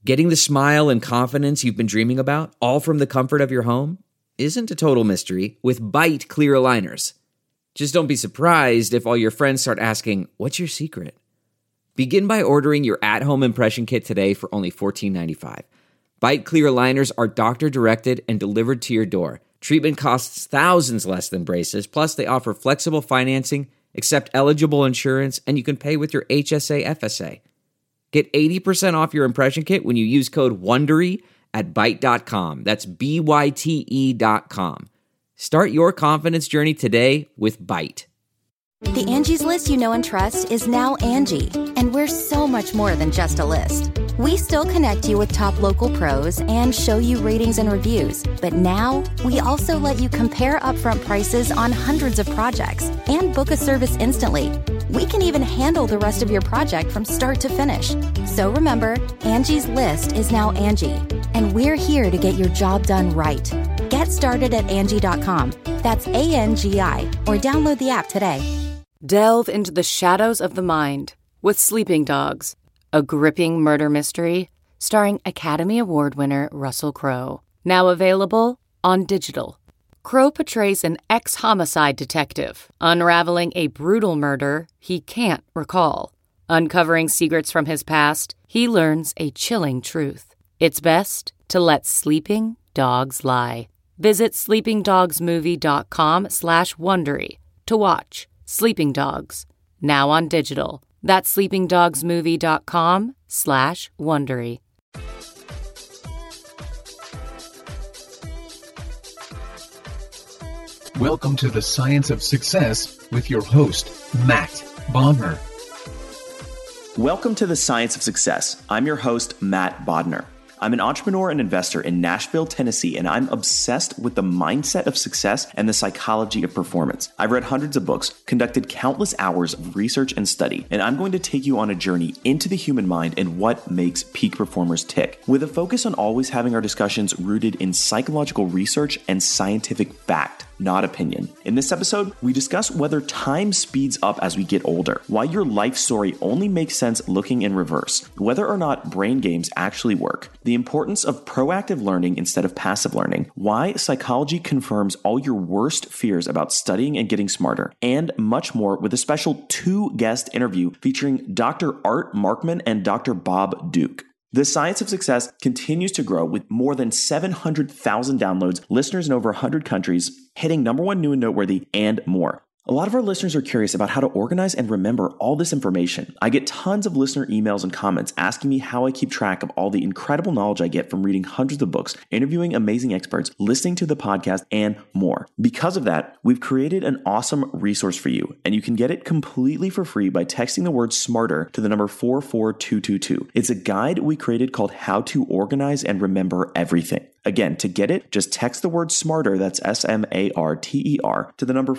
Getting the smile and confidence you've been dreaming about, all from the comfort of your home, isn't a total mystery with Byte clear aligners. Just don't be surprised if all your friends start asking, "What's your secret?" Begin by ordering your at-home impression kit today for only $14.95. Byte clear aligners are doctor-directed and delivered to your door. Treatment costs thousands less than braces, plus they offer flexible financing, accept eligible insurance, and you can pay with your HSA FSA. Get 80% off your impression kit when you use code WONDERY at Byte.com. That's BYTE.com. Start your confidence journey today with Byte. The Angie's List you know and trust is now Angie, and we're so much more than just a list. We still connect you with top local pros and show you ratings and reviews, but now we also let you compare upfront prices on hundreds of projects and book a service instantly. We can even handle the rest of your project from start to finish. So remember, Angie's List is now Angie, and we're here to get your job done right. Get started at Angie.com. That's ANGI, or download the app today. Delve into the shadows of the mind with Sleeping Dogs, a gripping murder mystery starring Academy Award winner Russell Crowe. Now available on digital. Crowe portrays an ex-homicide detective unraveling a brutal murder he can't recall. Uncovering secrets from his past, he learns a chilling truth. It's best to let sleeping dogs lie. Visit sleepingdogsmovie.com/Wondery to watch Sleeping Dogs, now on digital. That's sleepingdogsmovie.com/Wondery. Welcome to the Science of Success with your host, Matt Bodner. Welcome to the Science of Success. I'm your host, Matt Bodner. I'm an entrepreneur and investor in Nashville, Tennessee, and I'm obsessed with the mindset of success and the psychology of performance. I've read hundreds of books, conducted countless hours of research and study, and I'm going to take you on a journey into the human mind and what makes peak performers tick, with a focus on always having our discussions rooted in psychological research and scientific fact, not opinion. In this episode, we discuss whether time speeds up as we get older, why your life story only makes sense looking in reverse, whether or not brain games actually work, the importance of proactive learning instead of passive learning, why psychology confirms all your worst fears about studying and getting smarter, and much more with a special 2-guest interview featuring Dr. Art Markman and Dr. Bob Duke. The Science of Success continues to grow with more than 700,000 downloads, listeners in over 100 countries, hitting #1 new and noteworthy, and more. A lot of our listeners are curious about how to organize and remember all this information. I get tons of listener emails and comments asking me how I keep track of all the incredible knowledge I get from reading hundreds of books, interviewing amazing experts, listening to the podcast, and more. Because of that, we've created an awesome resource for you, and you can get it completely for free by texting the word SMARTER to the number 44222. It's a guide we created called How to Organize and Remember Everything. Again, to get it, just text the word SMARTER, that's SMARTER, to the number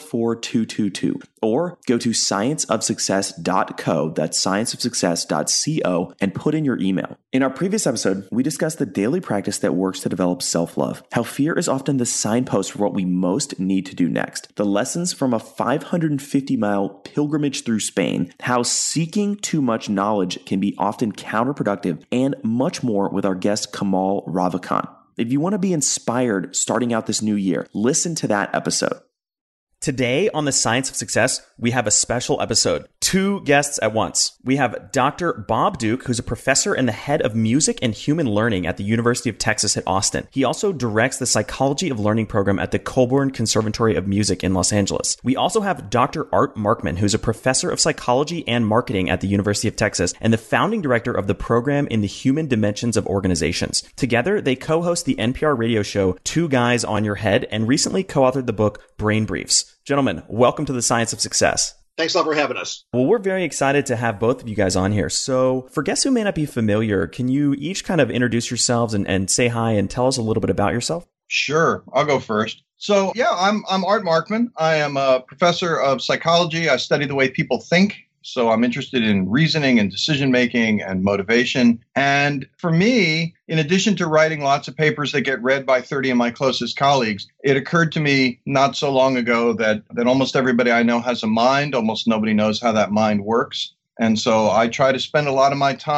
44222, or go to scienceofsuccess.co, that's scienceofsuccess.co, and put in your email. In our previous episode, we discussed the daily practice that works to develop self-love, how fear is often the signpost for what we most need to do next, the lessons from a 550-mile pilgrimage through Spain, how seeking too much knowledge can be often counterproductive, and much more with our guest Kamal Ravikant. If you want to be inspired starting out this new year, listen to that episode. Today on the Science of Success, we have a special episode. 2 guests at once. We have Dr. Bob Duke, who's a professor and the head of music and human learning at the University of Texas at Austin. He also directs the Psychology of Learning program at the Colburn Conservatory of Music in Los Angeles. We also have Dr. Art Markman, who's a professor of psychology and marketing at the University of Texas and the founding director of the program in the Human Dimensions of Organizations. Together, they co-host the NPR radio show 2 Guys on Your Head and recently co-authored the book Brain Briefs. Gentlemen, welcome to the Science of Success. Thanks a lot for having us. Well, we're very excited to have both of you guys on here. So for guests who may not be familiar, can you each kind of introduce yourselves and say hi and tell us a little bit about yourself? Sure. I'll go first. So yeah, I'm Art Markman. I am a professor of psychology. I study the way people think. So I'm interested in reasoning and decision-making and motivation. And for me, in addition to writing lots of papers that get read by 30 of my closest colleagues, it occurred to me not so long ago that almost everybody I know has a mind. Almost nobody knows how that mind works. And so I try to spend a lot of my time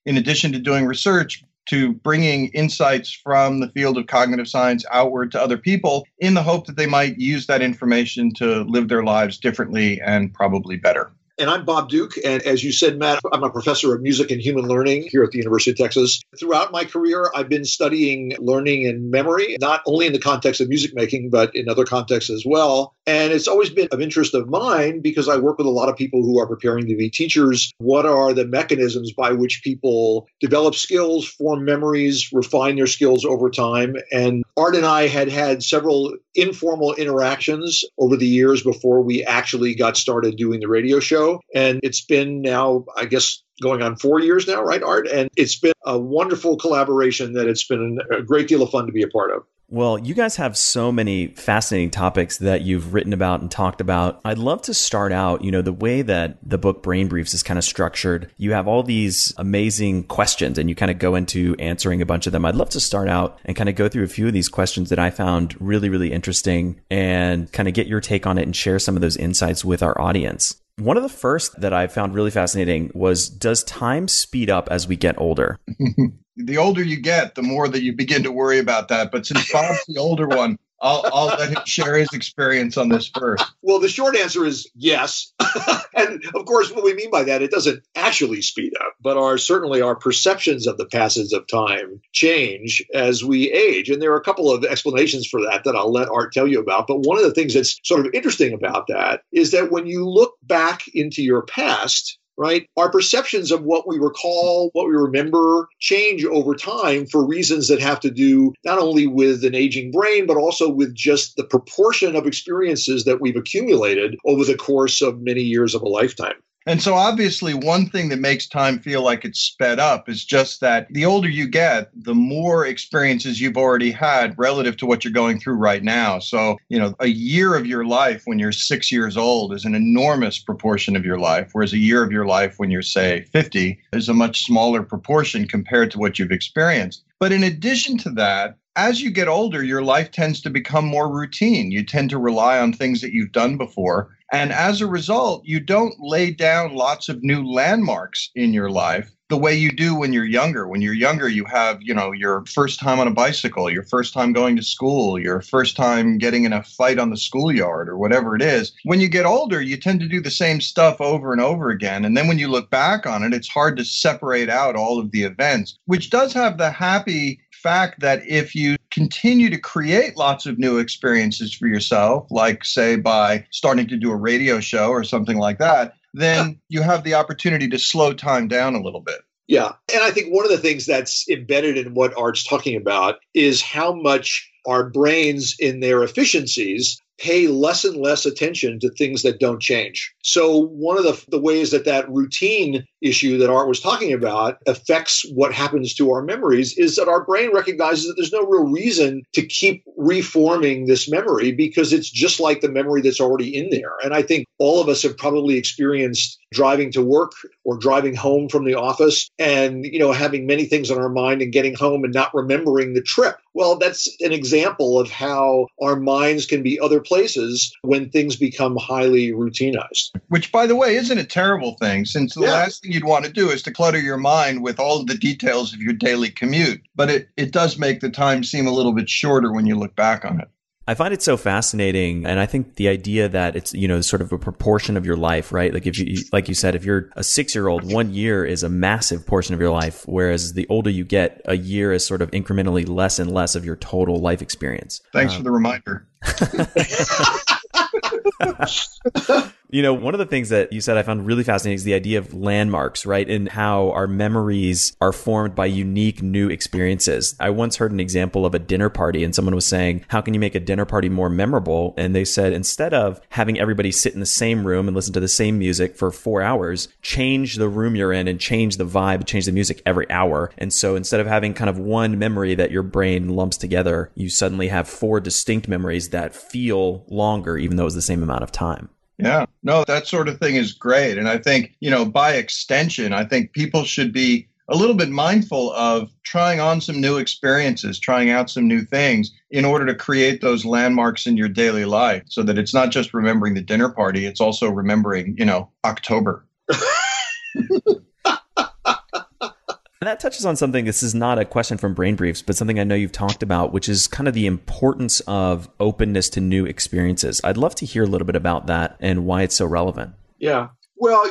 in addition to doing research, to bringing insights from the field of cognitive science outward to other people in the hope that they might use that information to live their lives differently and probably better. And I'm Bob Duke. And as you said, Matt, I'm a professor of music and human learning here at the University of Texas. Throughout my career, I've been studying learning and memory, not only in the context of music making, but in other contexts as well. And it's always been of interest of mine because I work with a lot of people who are preparing to be teachers. What are the mechanisms by which people develop skills, form memories, refine their skills over time? And Art and I had several informal interactions over the years before we actually got started doing the radio show. And it's been now, I guess, going on 4 years now, right, Art? And it's been a wonderful collaboration that it's been a great deal of fun to be a part of. Well, you guys have so many fascinating topics that you've written about and talked about. I'd love to start out, the way that the book Brain Briefs is kind of structured. You have all these amazing questions and you kind of go into answering a bunch of them. I'd love to start out and kind of go through a few of these questions that I found really, really interesting and kind of get your take on it and share some of those insights with our audience. One of the first that I found really fascinating was, does time speed up as we get older? The older you get, the more that you begin to worry about that. But since Bob's the older one, I'll let him share his experience on this first. Well, the short answer is yes. And of course, what we mean by that, it doesn't actually speed up, but certainly our perceptions of the passage of time change as we age. And there are a couple of explanations for that I'll let Art tell you about. But one of the things that's sort of interesting about that is that when you look back into your past, right, our perceptions of what we recall, what we remember change over time for reasons that have to do not only with an aging brain, but also with just the proportion of experiences that we've accumulated over the course of many years of a lifetime. And so obviously one thing that makes time feel like it's sped up is just that the older you get, the more experiences you've already had relative to what you're going through right now. So, a year of your life when you're 6 years old is an enormous proportion of your life, whereas a year of your life when you're, say, 50 is a much smaller proportion compared to what you've experienced. But in addition to that, as you get older, your life tends to become more routine. You tend to rely on things that you've done before. And as a result, you don't lay down lots of new landmarks in your life the way you do when you're younger. When you're younger, you have, your first time on a bicycle, your first time going to school, your first time getting in a fight on the schoolyard or whatever it is. When you get older, you tend to do the same stuff over and over again. And then when you look back on it, it's hard to separate out all of the events, which does have the happy fact that if you continue to create lots of new experiences for yourself, like say by starting to do a radio show or something like that, then you have the opportunity to slow time down a little bit. Yeah. And I think one of the things that's embedded in what Art's talking about is how much our brains in their efficiencies pay less and less attention to things that don't change. So one of the ways that routine issue that Art was talking about affects what happens to our memories is that our brain recognizes that there's no real reason to keep reforming this memory because it's just like the memory that's already in there. And I think all of us have probably experienced driving to work or driving home from the office and, having many things on our mind and getting home and not remembering the trip. Well, that's an example of how our minds can be other places when things become highly routinized. Which, by the way, isn't a terrible thing, since the last thing you'd want to do is to clutter your mind with all of the details of your daily commute. But it does make the time seem a little bit shorter when you look back on it. I find it so fascinating. And I think the idea that it's, sort of a proportion of your life, right? Like like you said, if you're a 6-year-old, 1 year is a massive portion of your life. Whereas the older you get, a year is sort of incrementally less and less of your total life experience. Thanks for the reminder. One of the things that you said I found really fascinating is the idea of landmarks, right? And how our memories are formed by unique new experiences. I once heard an example of a dinner party and someone was saying, how can you make a dinner party more memorable? And they said, instead of having everybody sit in the same room and listen to the same music for 4 hours, change the room you're in and change the vibe, change the music every hour. And so instead of having kind of one memory that your brain lumps together, you suddenly have 4 distinct memories that feel longer, even though it's the same amount of time. Yeah, no, that sort of thing is great. And I think, by extension, I think people should be a little bit mindful of trying on some new experiences, trying out some new things in order to create those landmarks in your daily life so that it's not just remembering the dinner party, it's also remembering, October. And that touches on something, this is not a question from Brain Briefs, but something I know you've talked about, which is kind of the importance of openness to new experiences. I'd love to hear a little bit about that and why it's so relevant. Yeah. Well,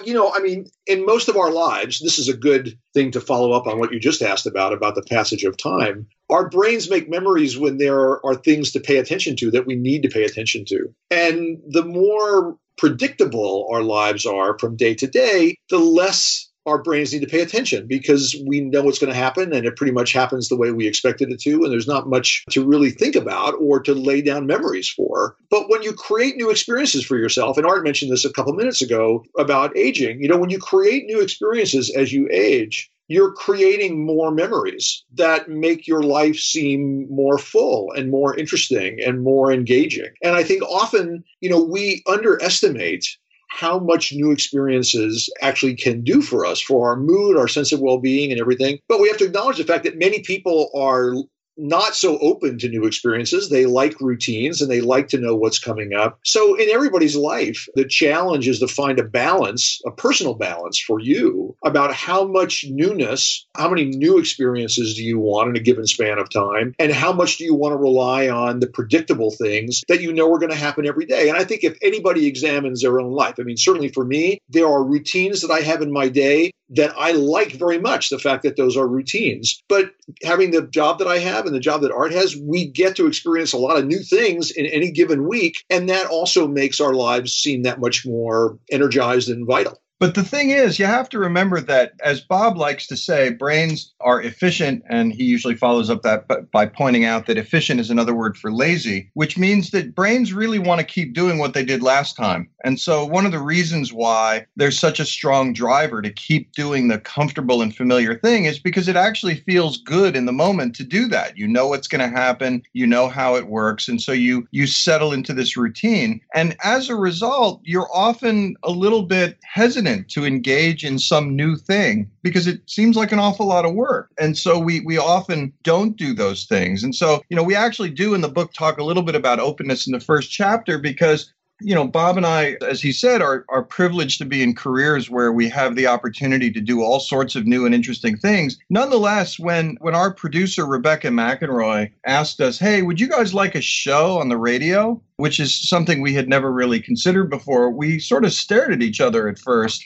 in most of our lives, this is a good thing to follow up on what you just asked about the passage of time. Our brains make memories when there are things to pay attention to that we need to pay attention to. And the more predictable our lives are from day to day, the less our brains need to pay attention because we know what's going to happen and it pretty much happens the way we expected it to. And there's not much to really think about or to lay down memories for. But when you create new experiences for yourself, and Art mentioned this a couple minutes ago about aging, when you create new experiences as you age, you're creating more memories that make your life seem more full and more interesting and more engaging. And I think often, we underestimate how much new experiences actually can do for us, for our mood, our sense of well-being and everything. But we have to acknowledge the fact that many people are not so open to new experiences. They like routines and they like to know what's coming up. So in everybody's life, the challenge is to find a balance, a personal balance for you about how much newness, how many new experiences do you want in a given span of time, and how much do you want to rely on the predictable things that you know are going to happen every day. And I think if anybody examines their own life, certainly for me, there are routines that I have in my day that I like very much, the fact that those are routines. But having the job that I have and the job that Art has, we get to experience a lot of new things in any given week. And that also makes our lives seem that much more energized and vital. But the thing is, you have to remember that, as Bob likes to say, brains are efficient, and he usually follows up that by pointing out that efficient is another word for lazy, which means that brains really want to keep doing what they did last time. And so one of the reasons why there's such a strong driver to keep doing the comfortable and familiar thing is because it actually feels good in the moment to do that. You know what's going to happen, you know how it works, and so you settle into this routine. And as a result, you're often a little bit hesitant to engage in some new thing because it seems like an awful lot of work. And so we often don't do those things. And so, we actually do in the book talk a little bit about openness in the first chapter because Bob and I, as he said, are privileged to be in careers where we have the opportunity to do all sorts of new and interesting things. Nonetheless, when our producer, Rebecca McEnroy, asked us, hey, would you guys like a show on the radio? Which is something we had never really considered before. We sort of stared at each other at first.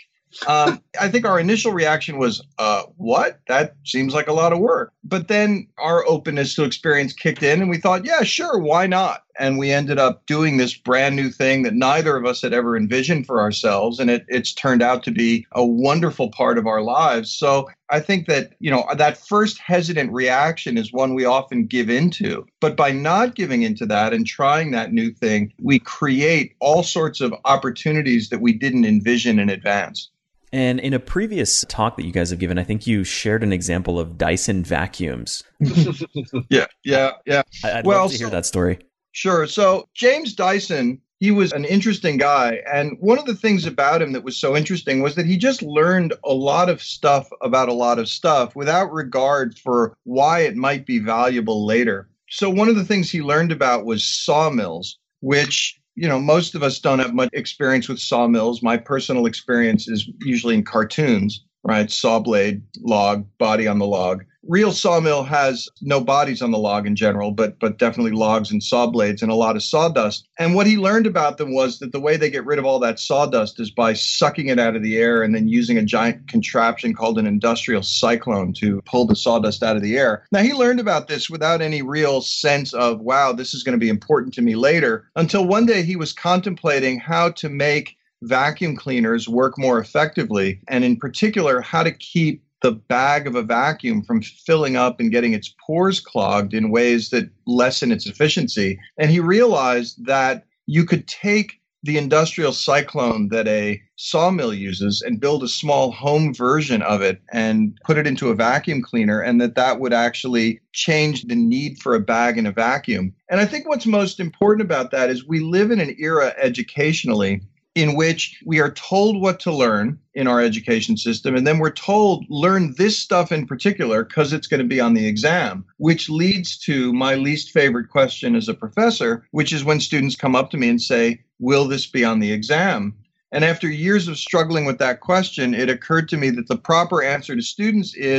I think our initial reaction was, what? That seems like a lot of work. But then our openness to experience kicked in and we thought, yeah, sure, why not? And we ended up doing this brand new thing that neither of us had ever envisioned for ourselves. And it's turned out to be a wonderful part of our lives. So I think that, that first hesitant reaction is one we often give into. But by not giving into that and trying that new thing, we create all sorts of opportunities that we didn't envision in advance. And in a previous talk that you guys have given, I think you shared an example of Dyson vacuums. Yeah. I'd love to hear that story. Sure. So James Dyson, he was an interesting guy. And one of the things about him that was so interesting was that he just learned a lot of stuff about a lot of stuff without regard for why it might be valuable later. So one of the things he learned about was sawmills, which most of us don't have much experience with sawmills. My personal experience is usually in cartoons, right? Saw blade, log, body on the log. Real sawmill has no bodies on the log in general, but definitely logs and saw blades and a lot of sawdust. And what he learned about them was that the way they get rid of all that sawdust is by sucking it out of the air and then using a giant contraption called an industrial cyclone to pull the sawdust out of the air. Now, he learned about this without any real sense of, wow, this is going to be important to me later, until one day he was contemplating how to make vacuum cleaners work more effectively, and in particular, how to keep the bag of a vacuum from filling up and getting its pores clogged in ways that lessen its efficiency. And he realized that you could take the industrial cyclone that a sawmill uses and build a small home version of it and put it into a vacuum cleaner, and that would actually change the need for a bag and a vacuum. And I think what's most important about that is we live in an era educationally in which we are told what to learn in our education system, and then we're told, learn this stuff in particular because it's going to be on the exam, which leads to my least favorite question as a professor, which is when students come up to me and say, will this be on the exam? And after years of struggling with that question, it occurred to me that the proper answer to students is,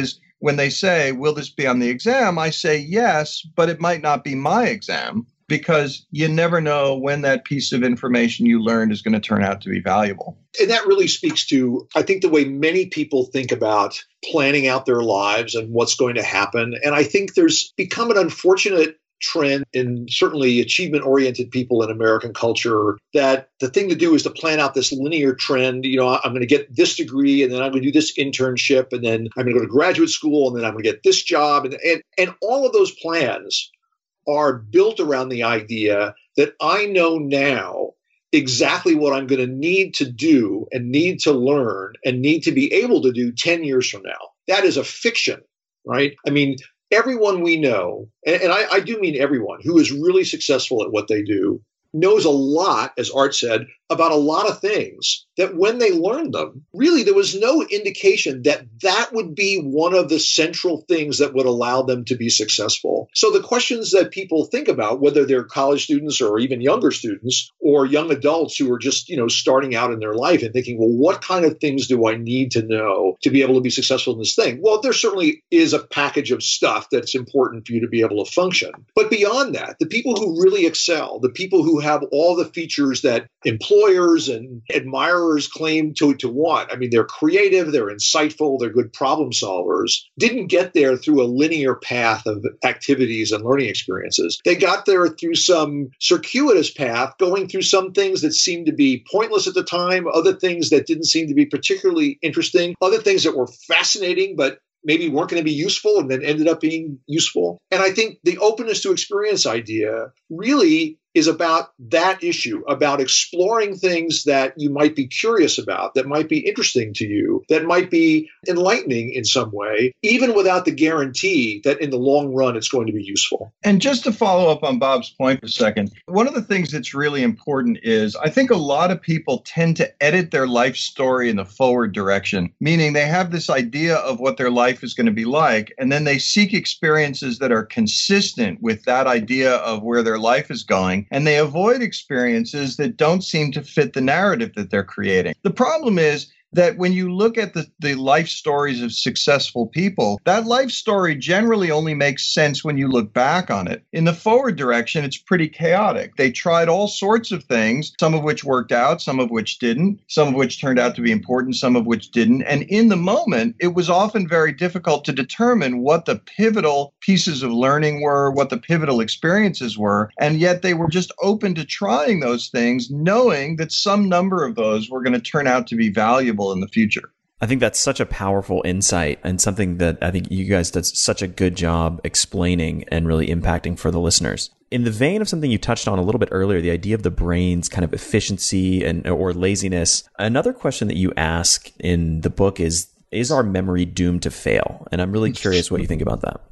when they say, will this be on the exam? I say yes, but it might not be my exam, because you never know when that piece of information you learned is going to turn out to be valuable. And that really speaks to, I think, the way many people think about planning out their lives and what's going to happen. And I think there's become an unfortunate trend in certainly achievement-oriented people in American culture that the thing to do is to plan out this linear trend. You know, I'm going to get this degree, and then I'm going to do this internship, and then I'm going to go to graduate school, and then I'm going to get this job. And all of those plans are built around the idea that I know now exactly what I'm going to need to do and need to learn and need to be able to do 10 years from now. That is a fiction, right? I mean, everyone we know, and I do mean everyone who is really successful at what they do, knows a lot, as Art said, about a lot of things that when they learned them, really there was no indication that that would be one of the central things that would allow them to be successful. So the questions that people think about, whether they're college students or even younger students or young adults who are just, starting out in their life and thinking, well, what kind of things do I need to know to be able to be successful in this thing? Well, there certainly is a package of stuff that's important for you to be able to function. But beyond that, the people who really excel, the people who have all the features that employers and admirers claim to want. I mean, they're creative, they're insightful, they're good problem solvers, didn't get there through a linear path of activities and learning experiences. They got there through some circuitous path, going through some things that seemed to be pointless at the time, other things that didn't seem to be particularly interesting, other things that were fascinating, but maybe weren't going to be useful and then ended up being useful. And I think the openness to experience idea really is about that issue, about exploring things that you might be curious about, that might be interesting to you, that might be enlightening in some way, even without the guarantee that in the long run it's going to be useful. And just to follow up on Bob's point for a second, one of the things that's really important is I think a lot of people tend to edit their life story in the forward direction, meaning they have this idea of what their life is going to be like, and then they seek experiences that are consistent with that idea of where their life is going. And they avoid experiences that don't seem to fit the narrative that they're creating. The problem is that when you look at the life stories of successful people, that life story generally only makes sense when you look back on it. In the forward direction, it's pretty chaotic. They tried all sorts of things, some of which worked out, some of which didn't, some of which turned out to be important, some of which didn't. And in the moment, it was often very difficult to determine what the pivotal pieces of learning were, what the pivotal experiences were. And yet they were just open to trying those things, knowing that some number of those were going to turn out to be valuable in the future. I think that's such a powerful insight and something that I think you guys did such a good job explaining and really impacting for the listeners. In the vein of something you touched on a little bit earlier, the idea of the brain's kind of efficiency or laziness, another question that you ask in the book is our memory doomed to fail? And I'm really curious what you think about that.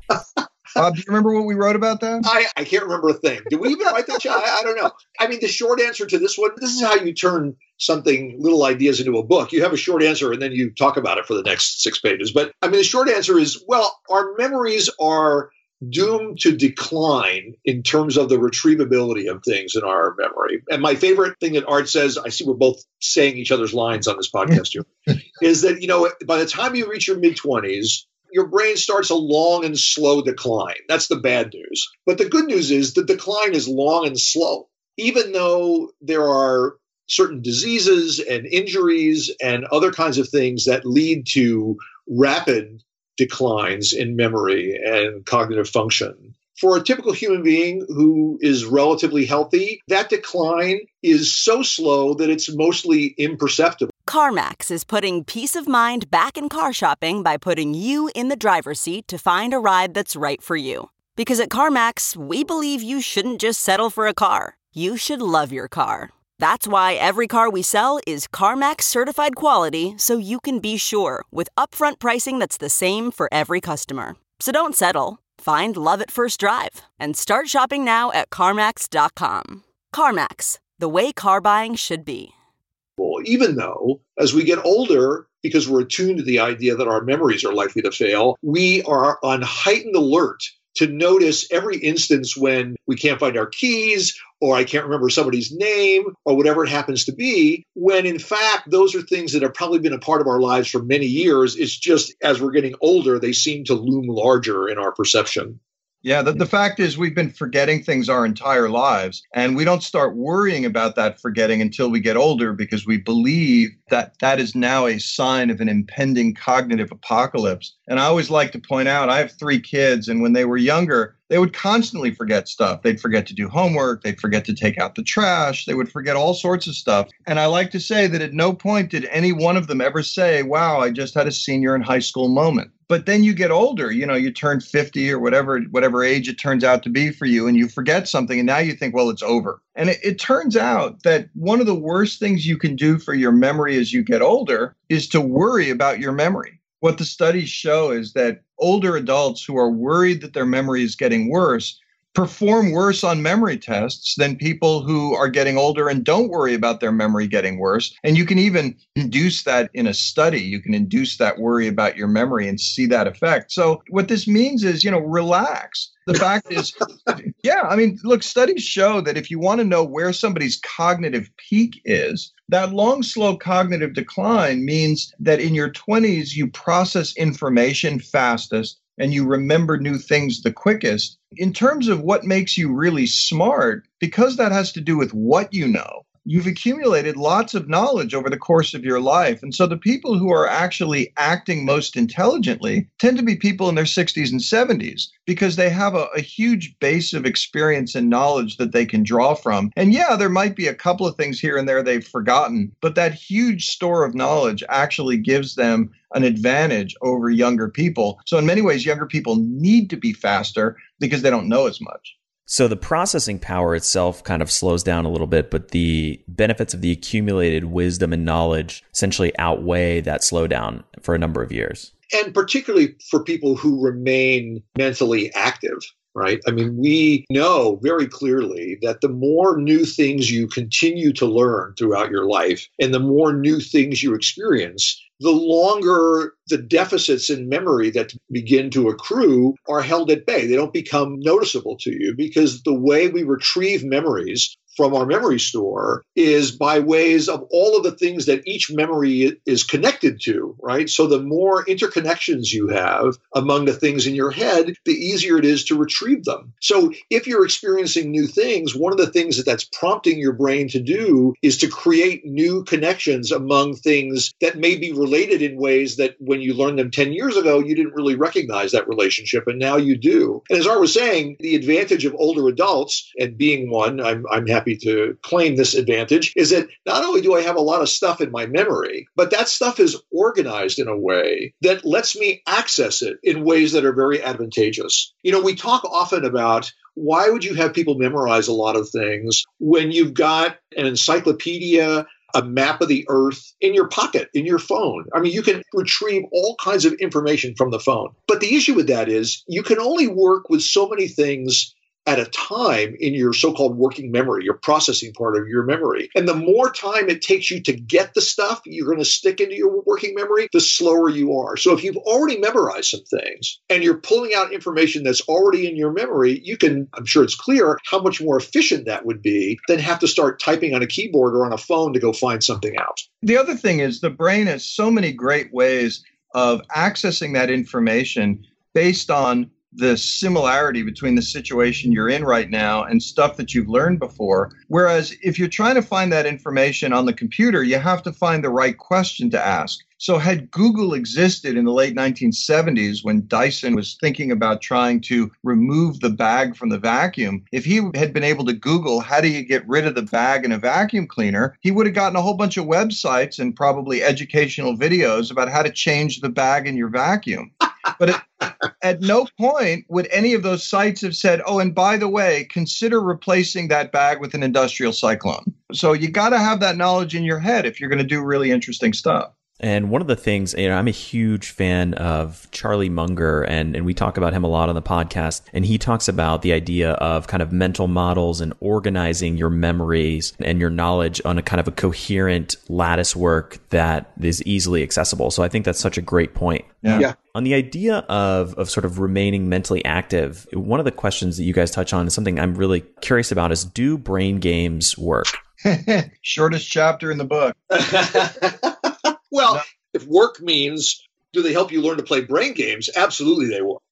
Do you remember what we wrote about that? I can't remember a thing. Did we even write that? I don't know. I mean, the short answer to this one, this is how you turn little ideas into a book. You have a short answer and then you talk about it for the next 6 pages. But I mean, the short answer is, well, our memories are doomed to decline in terms of the retrievability of things in our memory. And my favorite thing that Art says, I see we're both saying each other's lines on this podcast here, is that, by the time you reach your mid-20s, your brain starts a long and slow decline. That's the bad news. But the good news is the decline is long and slow. Even though there are certain diseases and injuries and other kinds of things that lead to rapid declines in memory and cognitive function. For a typical human being who is relatively healthy, that decline is so slow that it's mostly imperceptible. CarMax is putting peace of mind back in car shopping by putting you in the driver's seat to find a ride that's right for you. Because at CarMax, we believe you shouldn't just settle for a car. You should love your car. That's why every car we sell is CarMax certified quality, so you can be sure with upfront pricing that's the same for every customer. So don't settle. Find love at first drive and start shopping now at CarMax.com. CarMax, the way car buying should be. Even though, as we get older, because we're attuned to the idea that our memories are likely to fail, we are on heightened alert to notice every instance when we can't find our keys, or I can't remember somebody's name, or whatever it happens to be, when in fact, those are things that have probably been a part of our lives for many years. It's just as we're getting older, they seem to loom larger in our perception. Yeah, the fact is we've been forgetting things our entire lives, and we don't start worrying about that forgetting until we get older because we believe that that is now a sign of an impending cognitive apocalypse. And I always like to point out, I have 3 kids, and when they were younger, they would constantly forget stuff. They'd forget to do homework. They'd forget to take out the trash. They would forget all sorts of stuff. And I like to say that at no point did any one of them ever say, wow, I just had a senior in high school moment. But then you get older, you turn 50 or whatever age it turns out to be for you, and you forget something, and now you think, well, it's over. And it turns out that one of the worst things you can do for your memory as you get older is to worry about your memory. What the studies show is that older adults who are worried that their memory is getting worse perform worse on memory tests than people who are getting older and don't worry about their memory getting worse. And you can even induce that in a study. You can induce that worry about your memory and see that effect. So what this means is, relax. The fact is, look, studies show that if you want to know where somebody's cognitive peak is, that long, slow cognitive decline means that in your 20s, you process information fastest and you remember new things the quickest. In terms of what makes you really smart, because that has to do with what you know, you've accumulated lots of knowledge over the course of your life. And so the people who are actually acting most intelligently tend to be people in their 60s and 70s because they have a huge base of experience and knowledge that they can draw from. And yeah, there might be a couple of things here and there they've forgotten, but that huge store of knowledge actually gives them an advantage over younger people. So in many ways, younger people need to be faster because they don't know as much. So the processing power itself kind of slows down a little bit, but the benefits of the accumulated wisdom and knowledge essentially outweigh that slowdown for a number of years. And particularly for people who remain mentally active, right? I mean, we know very clearly that the more new things you continue to learn throughout your life and the more new things you experience, the longer the deficits in memory that begin to accrue are held at bay. They don't become noticeable to you because the way we retrieve memories from our memory store is by ways of all of the things that each memory is connected to, right? So the more interconnections you have among the things in your head, the easier it is to retrieve them. So if you're experiencing new things, one of the things that's prompting your brain to do is to create new connections among things that may be related in ways that when you learned them 10 years ago, you didn't really recognize that relationship, and now you do. And as Art was saying, the advantage of older adults, and being one, I'm happy to claim this advantage, is that not only do I have a lot of stuff in my memory, but that stuff is organized in a way that lets me access it in ways that are very advantageous. We talk often about why would you have people memorize a lot of things when you've got an encyclopedia, a map of the earth in your pocket, in your phone. I mean, you can retrieve all kinds of information from the phone. But the issue with that is you can only work with so many things at a time in your so-called working memory, your processing part of your memory. And the more time it takes you to get the stuff you're going to stick into your working memory, the slower you are. So if you've already memorized some things and you're pulling out information that's already in your memory, you can, I'm sure it's clear, how much more efficient that would be than have to start typing on a keyboard or on a phone to go find something out. The other thing is the brain has so many great ways of accessing that information based on the similarity between the situation you're in right now and stuff that you've learned before. Whereas if you're trying to find that information on the computer, you have to find the right question to ask. So had Google existed in the late 1970s when Dyson was thinking about trying to remove the bag from the vacuum, if he had been able to Google how do you get rid of the bag in a vacuum cleaner, he would have gotten a whole bunch of websites and probably educational videos about how to change the bag in your vacuum. But at no point would any of those sites have said, oh, and by the way, consider replacing that bag with an industrial cyclone. So you got to have that knowledge in your head if you're going to do really interesting stuff. And one of the things, I'm a huge fan of Charlie Munger, and we talk about him a lot on the podcast. And he talks about the idea of kind of mental models and organizing your memories and your knowledge on a kind of a coherent lattice work that is easily accessible. So I think that's such a great point. Yeah. On the idea of sort of remaining mentally active, one of the questions that you guys touch on is something I'm really curious about is, do brain games work? Shortest chapter in the book. Well, if work means, do they help you learn to play brain games? Absolutely they work.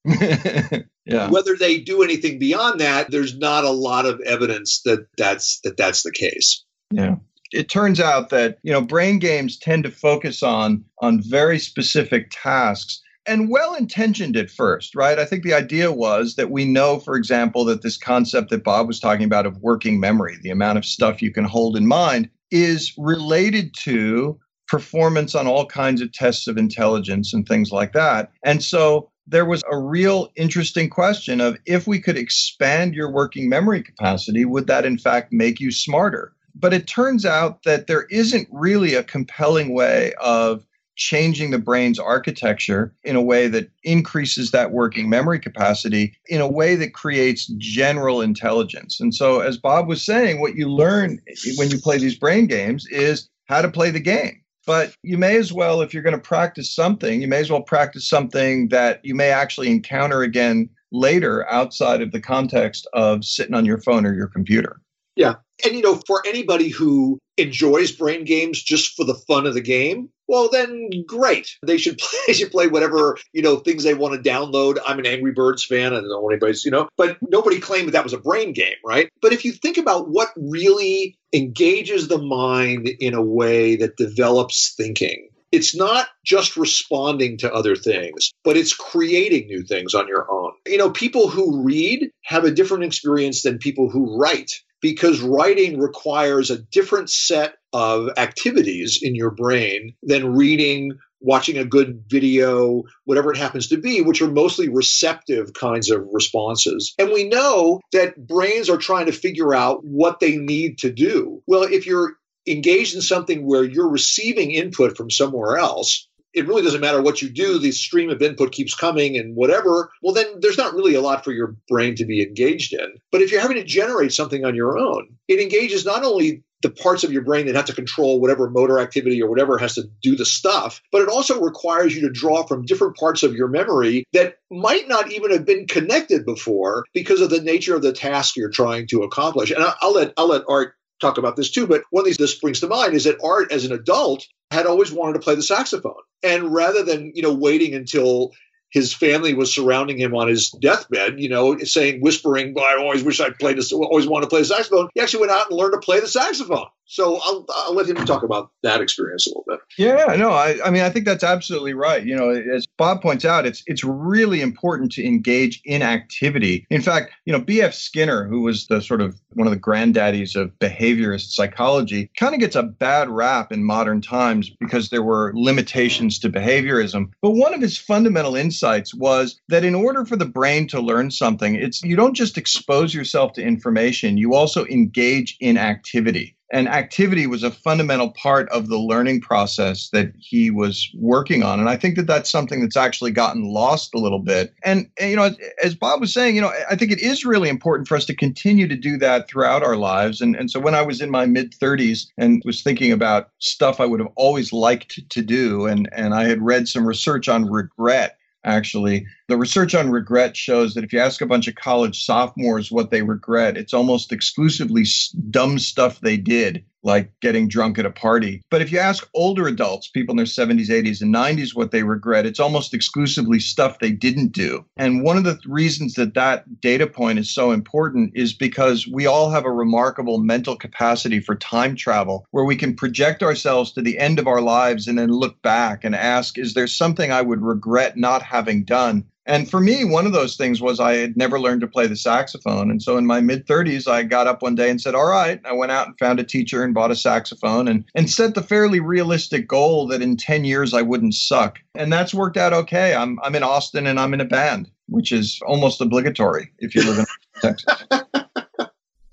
Yeah. Whether they do anything beyond that, there's not a lot of evidence that that's the case. Yeah. It turns out that, brain games tend to focus on very specific tasks, and well-intentioned at first, right? I think the idea was that we know, for example, that this concept that Bob was talking about of working memory, the amount of stuff you can hold in mind, is related to performance on all kinds of tests of intelligence and things like that. And so there was a real interesting question of, if we could expand your working memory capacity, would that in fact make you smarter? But it turns out that there isn't really a compelling way of changing the brain's architecture in a way that increases that working memory capacity in a way that creates general intelligence. And so, as Bob was saying, what you learn when you play these brain games is how to play the game. But you may as well, if you're going to practice something, you may as well practice something that you may actually encounter again later outside of the context of sitting on your phone or your computer. Yeah. And, for anybody who enjoys brain games just for the fun of the game, well, then great. They should play whatever, things they want to download. I'm an Angry Birds fan. I don't know anybody's, but nobody claimed that was a brain game, right? But if you think about what really engages the mind in a way that develops thinking, it's not just responding to other things, but it's creating new things on your own. People who read have a different experience than people who write, because writing requires a different set of activities in your brain than reading, watching a good video, whatever it happens to be, which are mostly receptive kinds of responses. And we know that brains are trying to figure out what they need to do. Well, if you're engaged in something where you're receiving input from somewhere else, it really doesn't matter what you do. The stream of input keeps coming and whatever. Well, then there's not really a lot for your brain to be engaged in. But if you're having to generate something on your own, it engages not only the parts of your brain that have to control whatever motor activity or whatever has to do the stuff, but it also requires you to draw from different parts of your memory that might not even have been connected before because of the nature of the task you're trying to accomplish. And I'll let Art talk about this too, but one of these this brings to mind is that Art, as an adult, had always wanted to play the saxophone. And rather than, waiting until his family was surrounding him on his deathbed, whispering, well, I always wish I'd played this, always wanted to play the saxophone, he actually went out and learned to play the saxophone. So I'll let him talk about that experience a little bit. Yeah, no, I think that's absolutely right. As Bob points out, it's really important to engage in activity. In fact, B.F. Skinner, who was the sort of one of the granddaddies of behaviorist psychology, kind of gets a bad rap in modern times because there were limitations to behaviorism. But one of his fundamental insights was that in order for the brain to learn something, you don't just expose yourself to information, you also engage in activity. And activity was a fundamental part of the learning process that he was working on. And I think that that's something that's actually gotten lost a little bit. And as Bob was saying, I think it is really important for us to continue to do that throughout our lives. And so when I was in my mid-30s and was thinking about stuff I would have always liked to do, and I had read some research on regret. Actually, the research on regret shows that if you ask a bunch of college sophomores what they regret, it's almost exclusively dumb stuff they did, like getting drunk at a party. But if you ask older adults, people in their 70s, 80s, and 90s what they regret, it's almost exclusively stuff they didn't do. And one of the reasons that data point is so important is because we all have a remarkable mental capacity for time travel, where we can project ourselves to the end of our lives and then look back and ask, is there something I would regret not having done? And for me, one of those things was I had never learned to play the saxophone. And so in my mid-30s, I got up one day and said, all right, I went out and found a teacher and bought a saxophone and set the fairly realistic goal that in 10 years I wouldn't suck. And that's worked out okay. I'm in Austin and I'm in a band, which is almost obligatory if you live in Texas.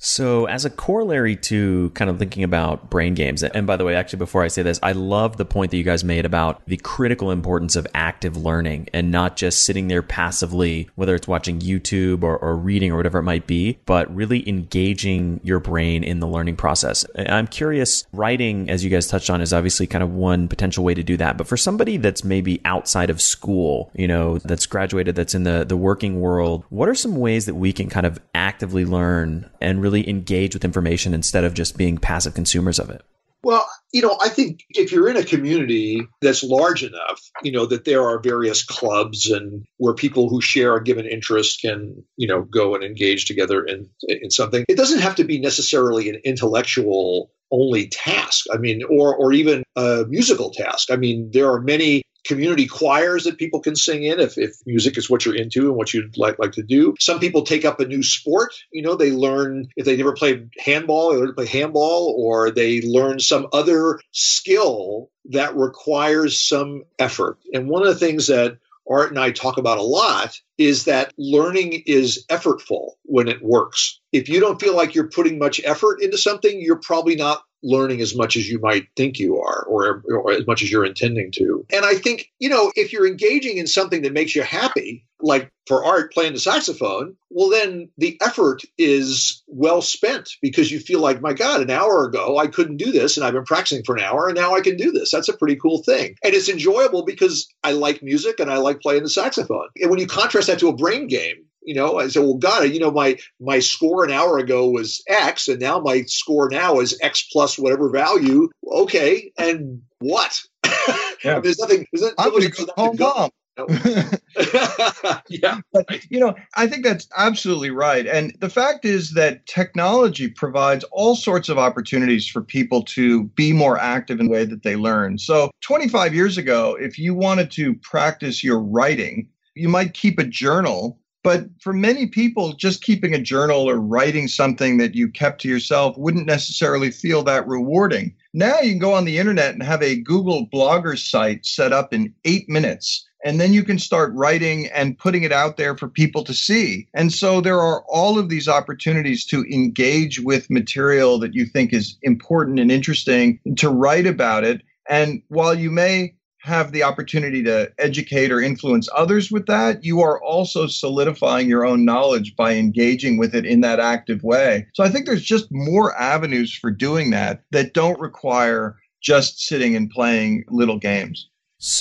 So as a corollary to kind of thinking about brain games, and by the way, actually, before I say this, I love the point that you guys made about the critical importance of active learning and not just sitting there passively, whether it's watching YouTube or reading or whatever it might be, but really engaging your brain in the learning process. I'm curious, writing, as you guys touched on, is obviously kind of one potential way to do that. But for somebody that's maybe outside of school, that's graduated, that's in the working world, what are some ways that we can kind of actively learn and really engage with information instead of just being passive consumers of it? Well, I think if you're in a community that's large enough, that there are various clubs and where people who share a given interest can, go and engage together in something. It doesn't have to be necessarily an intellectual only task. I mean, or even a musical task. I mean, there are many community choirs that people can sing in if music is what you're into and what you'd like to do. Some people take up a new sport. They learn, if they never played handball, they learn to play handball, or they learn some other skill that requires some effort. And one of the things that Art and I talk about a lot is that learning is effortful when it works. If you don't feel like you're putting much effort into something, you're probably not learning as much as you might think you are, or as much as you're intending to. And I think, if you're engaging in something that makes you happy, like for Art playing the saxophone, well, then the effort is well spent because you feel like, my God, an hour ago, I couldn't do this and I've been practicing for an hour and now I can do this. That's a pretty cool thing. And it's enjoyable because I like music and I like playing the saxophone. And when you contrast that to a brain game, I said, well, God, my score an hour ago was X, and now my score now is X plus whatever value. Okay, and what? Yeah. There's nothing. I'm going to go home. Yeah. But, I think that's absolutely right. And the fact is that technology provides all sorts of opportunities for people to be more active in the way that they learn. So 25 years ago, if you wanted to practice your writing, you might keep a journal. But for many people, just keeping a journal or writing something that you kept to yourself wouldn't necessarily feel that rewarding. Now you can go on the internet and have a Google Blogger site set up in 8 minutes. And then you can start writing and putting it out there for people to see. And so there are all of these opportunities to engage with material that you think is important and interesting, and to write about it. And while you may have the opportunity to educate or influence others with that, you are also solidifying your own knowledge by engaging with it in that active way. So I think there's just more avenues for doing that don't require just sitting and playing little games.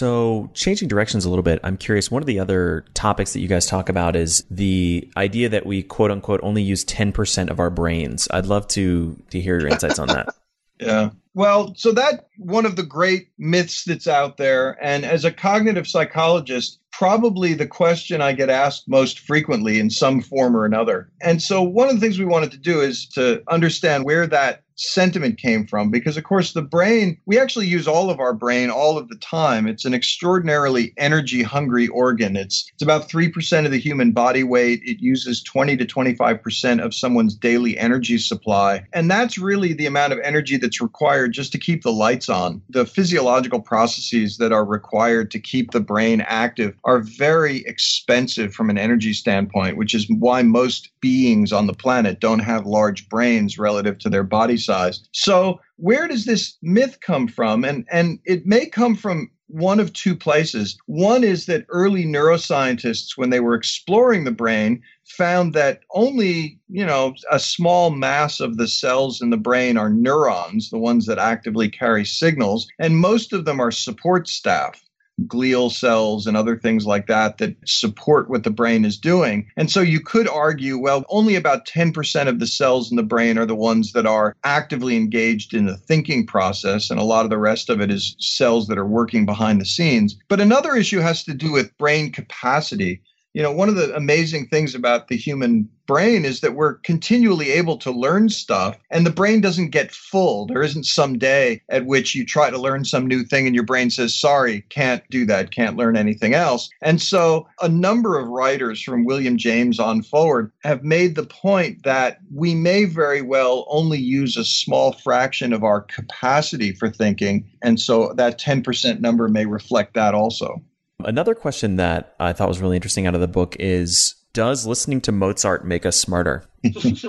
So changing directions a little bit, I'm curious, one of the other topics that you guys talk about is the idea that we, quote unquote, only use 10% of our brains. I'd love to hear your insights on that. Yeah. Well, so that's one of the great myths that's out there. And as a cognitive psychologist, probably the question I get asked most frequently in some form or another. And so one of the things we wanted to do is to understand where that sentiment came from, because of course the brain, we actually use all of our brain all of the time. It's an extraordinarily energy hungry organ. It's about 3% of the human body weight. It uses 20 to 25% of someone's daily energy supply. And that's really the amount of energy that's required just to keep the lights on. The physiological processes that are required to keep the brain active are very expensive from an energy standpoint, which is why most beings on the planet don't have large brains relative to their body size. So where does this myth come from? And it may come from one of two places. One is that early neuroscientists, when they were exploring the brain, found that only, a small mass of the cells in the brain are neurons, the ones that actively carry signals, and most of them are support staff. Glial cells and other things like that support what the brain is doing. And so you could argue, well, only about 10% of the cells in the brain are the ones that are actively engaged in the thinking process, and a lot of the rest of it is cells that are working behind the scenes. But another issue has to do with brain capacity. One of the amazing things about the human brain is that we're continually able to learn stuff, and the brain doesn't get full. There isn't some day at which you try to learn some new thing and your brain says, sorry, can't do that, can't learn anything else. And so a number of writers from William James on forward have made the point that we may very well only use a small fraction of our capacity for thinking. And so that 10% number may reflect that also. Another question that I thought was really interesting out of the book is, does listening to Mozart make us smarter?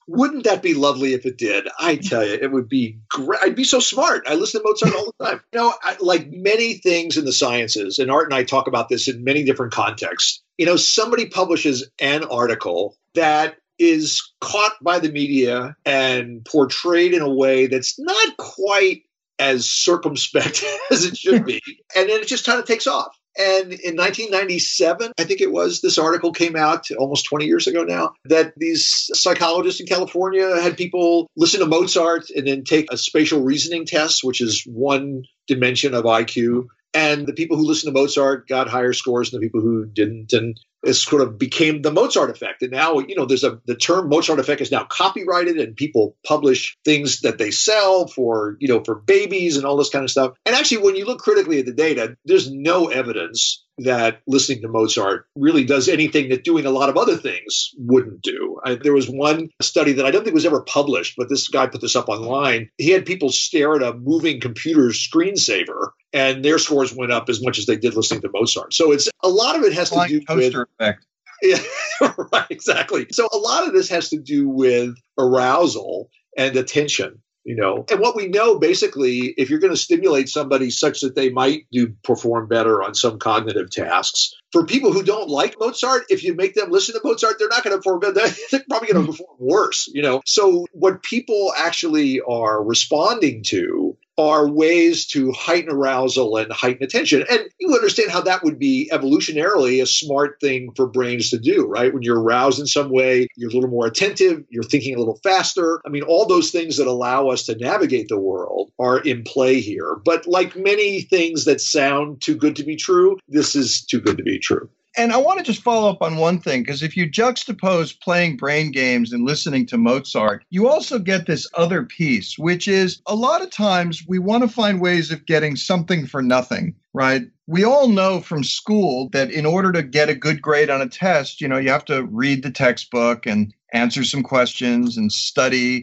Wouldn't that be lovely if it did? I tell you, it would be great. I'd be so smart. I listen to Mozart all the time. Like many things in the sciences, and Art and I talk about this in many different contexts. Somebody publishes an article that is caught by the media and portrayed in a way that's not quite as circumspect as it should be. And then it just kind of takes off. And in 1997, I think it was, this article came out almost 20 years ago now, that these psychologists in California had people listen to Mozart and then take a spatial reasoning test, which is one dimension of IQ. And the people who listened to Mozart got higher scores than the people who didn't. And it sort of became the Mozart effect. And now, the term Mozart effect is now copyrighted, and people publish things that they sell for babies and all this kind of stuff. And actually, when you look critically at the data, there's no evidence that listening to Mozart really does anything that doing a lot of other things wouldn't do. There was one study that I don't think was ever published, but this guy put this up online. He had people stare at a moving computer screensaver, and their scores went up as much as they did listening to Mozart. So it's a lot of it has to do with effect. Yeah, right, exactly. So a lot of this has to do with arousal and attention. And what we know, basically, if you're going to stimulate somebody such that they might perform better on some cognitive tasks, for people who don't like Mozart, if you make them listen to Mozart, they're not going to perform better. They're probably going to perform worse, So what people actually are responding to are ways to heighten arousal and heighten attention. And you understand how that would be evolutionarily a smart thing for brains to do, right? When you're aroused in some way, you're a little more attentive, you're thinking a little faster. I mean, all those things that allow us to navigate the world are in play here. But like many things that sound too good to be true, this is too good to be true. And I want to just follow up on one thing, because if you juxtapose playing brain games and listening to Mozart, you also get this other piece, which is a lot of times we want to find ways of getting something for nothing, right? We all know from school that in order to get a good grade on a test, you have to read the textbook and answer some questions and study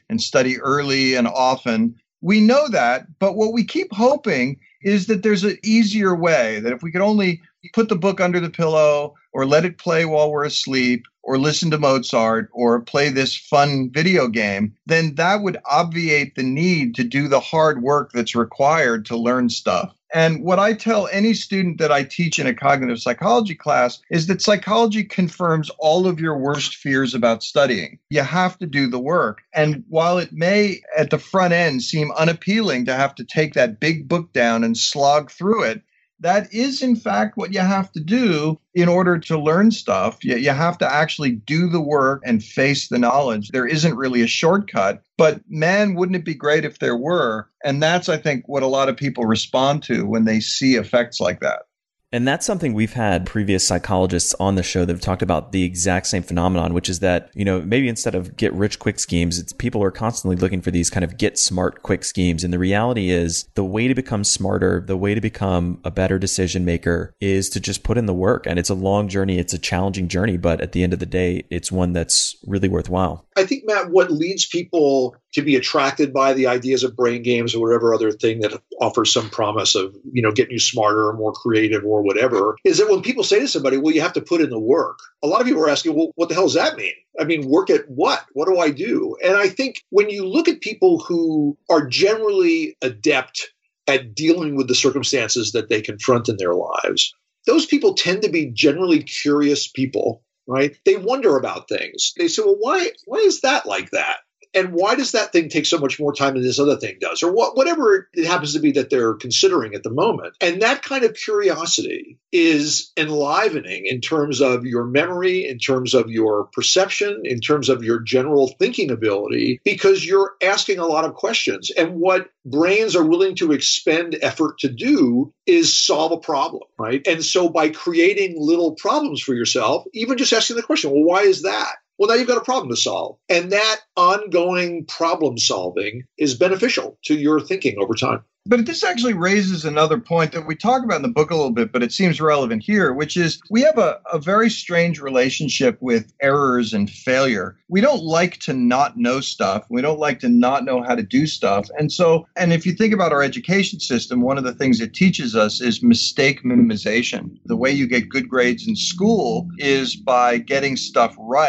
early and often. We know that, but what we keep hoping is that there's an easier way, that if we could only put the book under the pillow or let it play while we're asleep or listen to Mozart or play this fun video game, then that would obviate the need to do the hard work that's required to learn stuff. And what I tell any student that I teach in a cognitive psychology class is that psychology confirms all of your worst fears about studying. You have to do the work. And while it may at the front end seem unappealing to have to take that big book down and slog through it, that is, in fact, what you have to do in order to learn stuff. You have to actually do the work and face the knowledge. There isn't really a shortcut, but man, wouldn't it be great if there were? And that's, I think, what a lot of people respond to when they see effects like that. And that's something we've had previous psychologists on the show that have talked about the exact same phenomenon, which is that, maybe instead of get rich quick schemes, it's people are constantly looking for these kind of get smart quick schemes. And the reality is the way to become smarter, the way to become a better decision maker is to just put in the work. And it's a long journey. It's a challenging journey. But at the end of the day, it's one that's really worthwhile. I think, Matt, what leads people to be attracted by the ideas of brain games or whatever other thing that offers some promise of, getting you smarter or more creative or whatever, is that when people say to somebody, well, you have to put in the work, a lot of people are asking, well, what the hell does that mean? I mean, work at what? What do I do? And I think when you look at people who are generally adept at dealing with the circumstances that they confront in their lives, those people tend to be generally curious people, right? They wonder about things. They say, well, why is that like that? And why does that thing take so much more time than this other thing does? Or whatever it happens to be that they're considering at the moment. And that kind of curiosity is enlivening in terms of your memory, in terms of your perception, in terms of your general thinking ability, because you're asking a lot of questions. And what brains are willing to expend effort to do is solve a problem, right? And so by creating little problems for yourself, even just asking the question, well, why is that? Well, now you've got a problem to solve. And that ongoing problem solving is beneficial to your thinking over time. But this actually raises another point that we talk about in the book a little bit, but it seems relevant here, which is we have a very strange relationship with errors and failure. We don't like to not know stuff. We don't like to not know how to do stuff. And if you think about our education system, one of the things it teaches us is mistake minimization. The way you get good grades in school is by getting stuff right,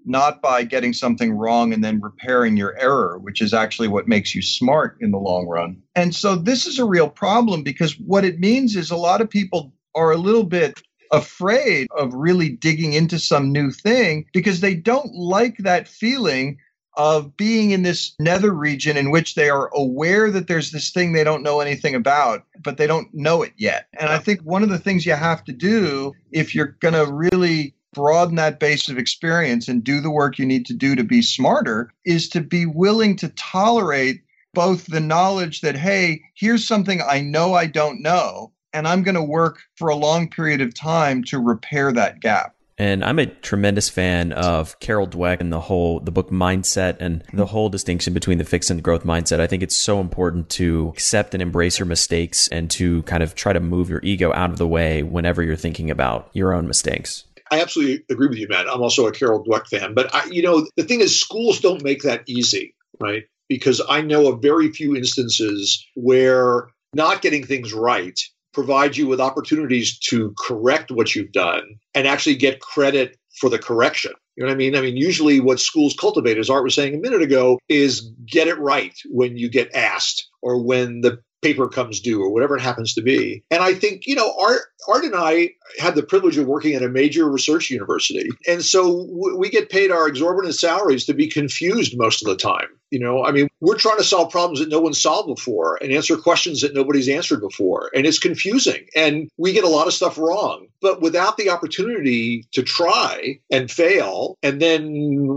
not by getting something wrong and then repairing your error, which is actually what makes you smart in the long run. And so this is a real problem, because what it means is a lot of people are a little bit afraid of really digging into some new thing because they don't like that feeling of being in this nether region in which they are aware that there's this thing they don't know anything about, but they don't know it yet. And I think one of the things you have to do if you're going to really broaden that base of experience and do the work you need to do to be smarter is to be willing to tolerate both the knowledge that, hey, here's something I know I don't know, and I'm going to work for a long period of time to repair that gap. And I'm a tremendous fan of Carol Dweck and the book Mindset and the whole distinction between the fixed and growth mindset. I think it's so important to accept and embrace your mistakes and to kind of try to move your ego out of the way whenever you're thinking about your own mistakes. I absolutely agree with you, Matt. I'm also a Carol Dweck fan. But, the thing is, schools don't make that easy, right? Because I know of very few instances where not getting things right provide you with opportunities to correct what you've done and actually get credit for the correction. You know what I mean? I mean, usually what schools cultivate, as Art was saying a minute ago, is get it right when you get asked or when the paper comes due or whatever it happens to be. And I think, Art and I had the privilege of working at a major research university. And so we get paid our exorbitant salaries to be confused most of the time. We're trying to solve problems that no one's solved before and answer questions that nobody's answered before. And it's confusing. And we get a lot of stuff wrong. But without the opportunity to try and fail and then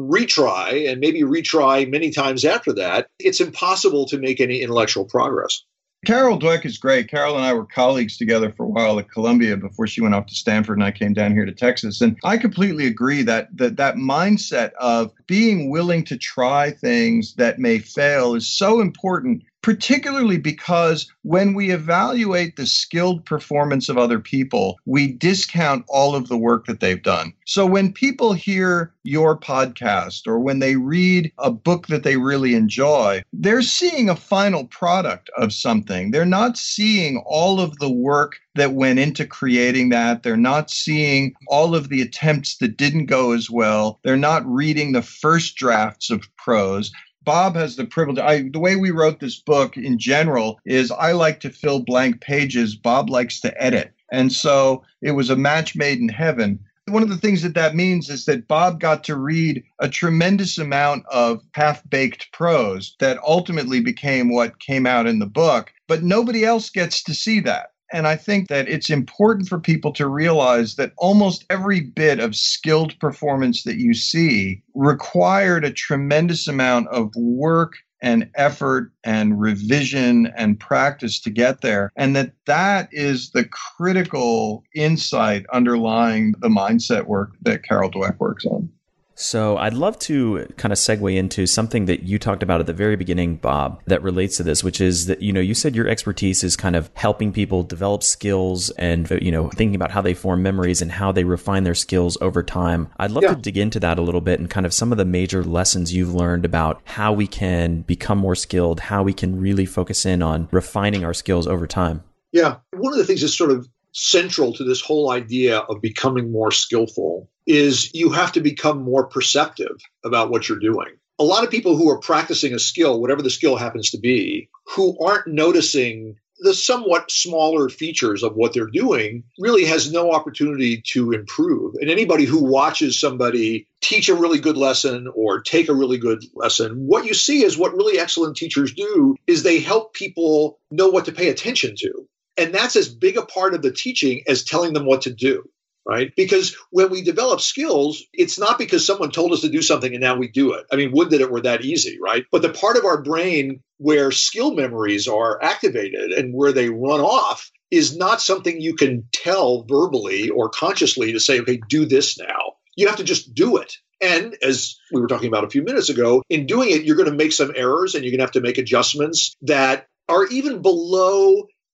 retry and maybe retry many times after that, it's impossible to make any intellectual progress. Carol Dweck is great. Carol and I were colleagues together for a while at Columbia before she went off to Stanford and I came down here to Texas. And I completely agree that mindset of being willing to try things that may fail is so important, particularly because when we evaluate the skilled performance of other people, we discount all of the work that they've done. So when people hear your podcast or when they read a book that they really enjoy, they're seeing a final product of something. They're not seeing all of the work that went into creating that. They're not seeing all of the attempts that didn't go as well. They're not reading the first drafts of prose. Bob has the privilege. The way we wrote this book in general is I like to fill blank pages. Bob likes to edit. And so it was a match made in heaven. One of the things that means is that Bob got to read a tremendous amount of half-baked prose that ultimately became what came out in the book, but nobody else gets to see that. And I think that it's important for people to realize that almost every bit of skilled performance that you see required a tremendous amount of work and effort and revision and practice to get there. And that is the critical insight underlying the mindset work that Carol Dweck works on. So I'd love to kind of segue into something that you talked about at the very beginning, Bob, that relates to this, which is that, you said your expertise is kind of helping people develop skills and, thinking about how they form memories and how they refine their skills over time. I'd love to dig into that a little bit and kind of some of the major lessons you've learned about how we can become more skilled, how we can really focus in on refining our skills over time. Yeah. One of the things that's sort of central to this whole idea of becoming more skillful is you have to become more perceptive about what you're doing. A lot of people who are practicing a skill, whatever the skill happens to be, who aren't noticing the somewhat smaller features of what they're doing really has no opportunity to improve. And anybody who watches somebody teach a really good lesson or take a really good lesson, what you see is what really excellent teachers do is they help people know what to pay attention to. And that's as big a part of the teaching as telling them what to do, right? Because when we develop skills, it's not because someone told us to do something and now we do it. I mean, would that it were that easy, right? But the part of our brain where skill memories are activated and where they run off is not something you can tell verbally or consciously to say, okay, do this now. You have to just do it. And as we were talking about a few minutes ago, in doing it, you're going to make some errors and you're going to have to make adjustments that are even below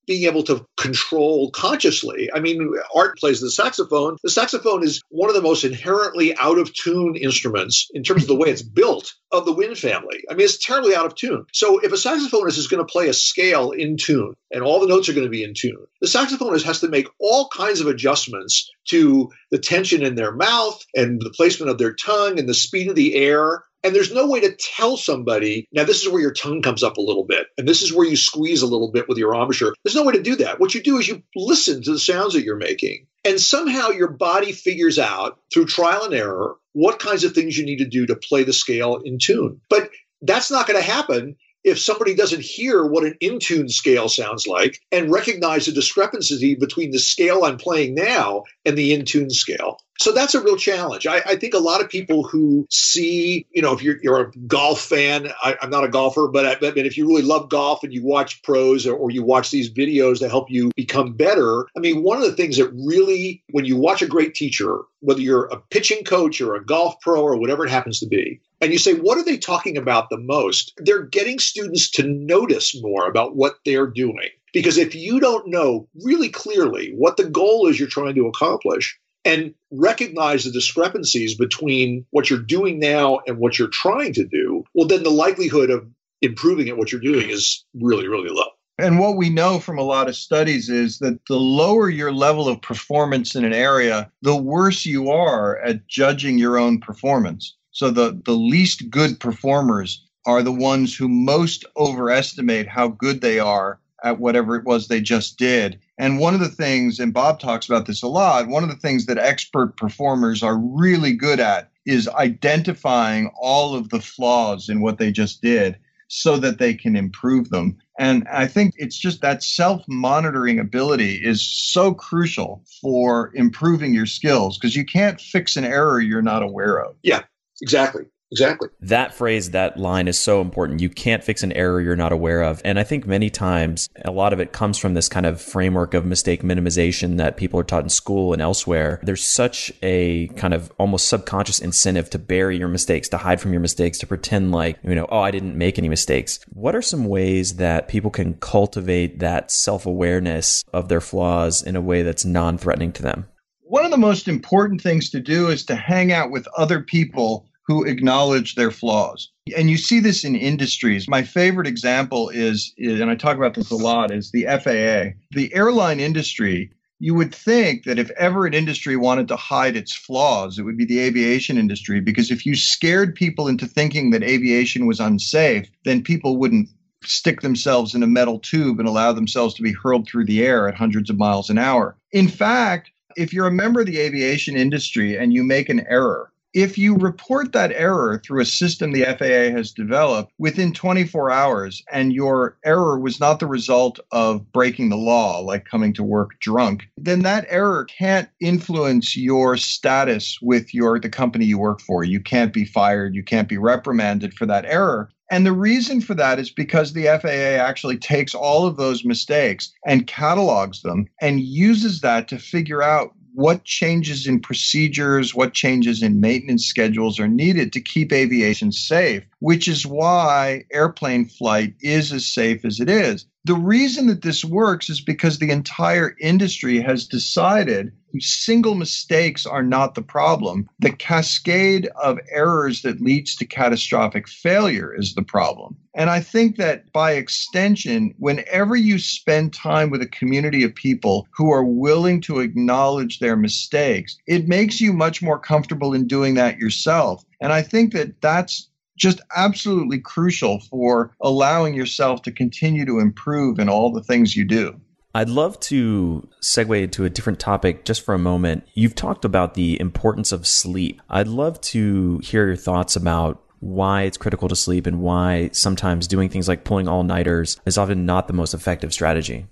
being able to control consciously. I mean, Art plays the saxophone. The saxophone is one of the most inherently out of tune instruments in terms of the way it's built of the wind family. I mean, it's terribly out of tune. So if a saxophonist is going to play a scale in tune and all the notes are going to be in tune, the saxophonist has to make all kinds of adjustments to the tension in their mouth and the placement of their tongue and the speed of the air. And there's no way to tell somebody, now this is where your tongue comes up a little bit, and this is where you squeeze a little bit with your embouchure. There's no way to do that. What you do is you listen to the sounds that you're making, and somehow your body figures out through trial and error what kinds of things you need to do to play the scale in tune. But that's not going to happen if somebody doesn't hear what an in-tune scale sounds like and recognize the discrepancy between the scale I'm playing now and the in-tune scale. So that's a real challenge. I think a lot of people who see, if you're a golf fan, I'm not a golfer, but if you really love golf and you watch pros or you watch these videos that help you become better, I mean, one of the things that really, when you watch a great teacher, whether you're a pitching coach or a golf pro or whatever it happens to be, and you say, what are they talking about the most? They're getting students to notice more about what they're doing. Because if you don't know really clearly what the goal is you're trying to accomplish, and recognize the discrepancies between what you're doing now and what you're trying to do, well, then the likelihood of improving at what you're doing is really, really low. And what we know from a lot of studies is that the lower your level of performance in an area, the worse you are at judging your own performance. So the least good performers are the ones who most overestimate how good they are at whatever it was they just did. And one of the things, and Bob talks about this a lot, one of the things that expert performers are really good at is identifying all of the flaws in what they just did so that they can improve them. And I think it's just that self-monitoring ability is so crucial for improving your skills, because you can't fix an error you're not aware of. Yeah, exactly. Exactly. That phrase, that line is so important. You can't fix an error you're not aware of. And I think many times a lot of it comes from this kind of framework of mistake minimization that people are taught in school and elsewhere. There's such a kind of almost subconscious incentive to bury your mistakes, to hide from your mistakes, to pretend like, I didn't make any mistakes. What are some ways that people can cultivate that self-awareness of their flaws in a way that's non-threatening to them? One of the most important things to do is to hang out with other people who acknowledge their flaws. And you see this in industries. My favorite example is, and I talk about this a lot, is the FAA. The airline industry, you would think that if ever an industry wanted to hide its flaws, it would be the aviation industry, because if you scared people into thinking that aviation was unsafe, then people wouldn't stick themselves in a metal tube and allow themselves to be hurled through the air at hundreds of miles an hour. In fact, if you're a member of the aviation industry and you make an error, if you report that error through a system the FAA has developed within 24 hours and your error was not the result of breaking the law, like coming to work drunk, then that error can't influence your status with the company you work for. You can't be fired. You can't be reprimanded for that error. And the reason for that is because the FAA actually takes all of those mistakes and catalogs them and uses that to figure out what changes in procedures, what changes in maintenance schedules are needed to keep aviation safe, which is why airplane flight is as safe as it is. The reason that this works is because the entire industry has decided single mistakes are not the problem. The cascade of errors that leads to catastrophic failure is the problem. And I think that by extension, whenever you spend time with a community of people who are willing to acknowledge their mistakes, it makes you much more comfortable in doing that yourself. And I think that that's just absolutely crucial for allowing yourself to continue to improve in all the things you do. I'd love to segue into a different topic just for a moment. You've talked about the importance of sleep. I'd love to hear your thoughts about why it's critical to sleep and why sometimes doing things like pulling all-nighters is often not the most effective strategy.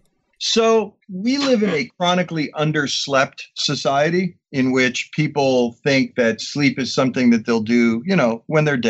So we live in a chronically underslept society in which people think that sleep is something that they'll do, when they're dead.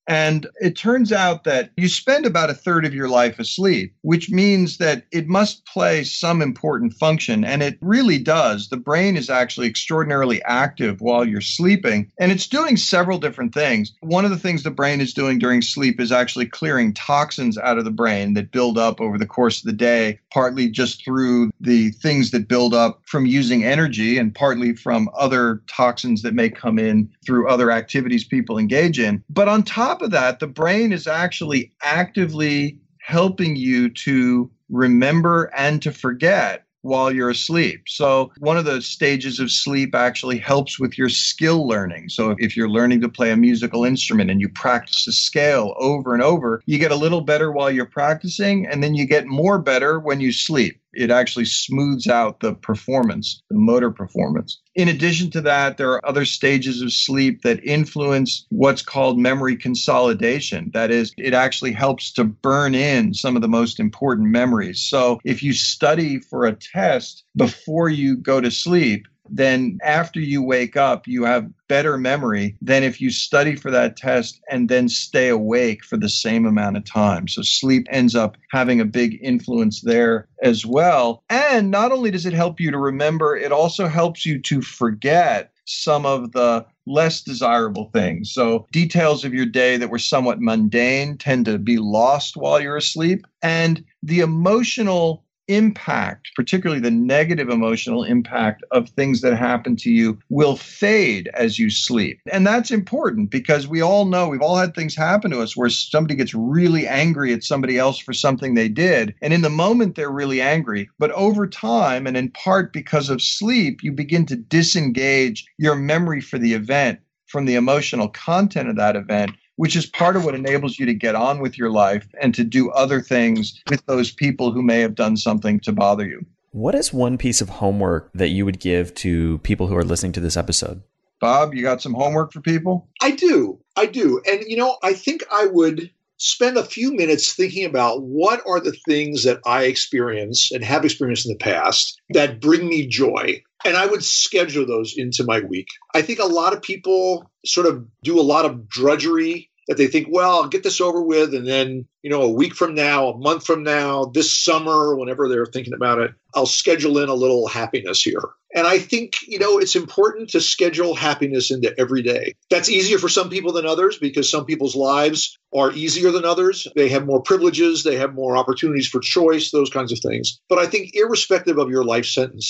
And it turns out that you spend about a third of your life asleep, which means that it must play some important function. And it really does. The brain is actually extraordinarily active while you're sleeping, and it's doing several different things. One of the things the brain is doing during sleep is actually clearing toxins out of the brain that build up over the course of the day, partly just through the things that build up from using energy and partly from other toxins that may come in through other activities people engage in. But on top of that, the brain is actually actively helping you to remember and to forget while you're asleep. So one of the stages of sleep actually helps with your skill learning. So if you're learning to play a musical instrument and you practice a scale over and over, you get a little better while you're practicing, and then you get more better when you sleep. It actually smooths out the performance, the motor performance. In addition to that, there are other stages of sleep that influence what's called memory consolidation. That is, it actually helps to burn in some of the most important memories. So if you study for a test before you go to sleep, then after you wake up, you have better memory than if you study for that test and then stay awake for the same amount of time. So sleep ends up having a big influence there as well. And not only does it help you to remember, it also helps you to forget some of the less desirable things. So details of your day that were somewhat mundane tend to be lost while you're asleep. And the emotional impact, particularly the negative emotional impact of things that happen to you, will fade as you sleep. And that's important because we all know, we've all had things happen to us where somebody gets really angry at somebody else for something they did. And in the moment, they're really angry. But over time, and in part because of sleep, you begin to disengage your memory for the event from the emotional content of that event, which is part of what enables you to get on with your life and to do other things with those people who may have done something to bother you. What is one piece of homework that you would give to people who are listening to this episode? Bob, you got some homework for people? I do. And, I think I would spend a few minutes thinking about what are the things that I experience and have experienced in the past that bring me joy. And I would schedule those into my week. I think a lot of people sort of do a lot of drudgery that they think, well, I'll get this over with. And then, a week from now, a month from now, this summer, whenever they're thinking about it, I'll schedule in a little happiness here. And I think, it's important to schedule happiness into every day. That's easier for some people than others because some people's lives are easier than others. They have more privileges. They have more opportunities for choice, those kinds of things. But I think irrespective of irrespective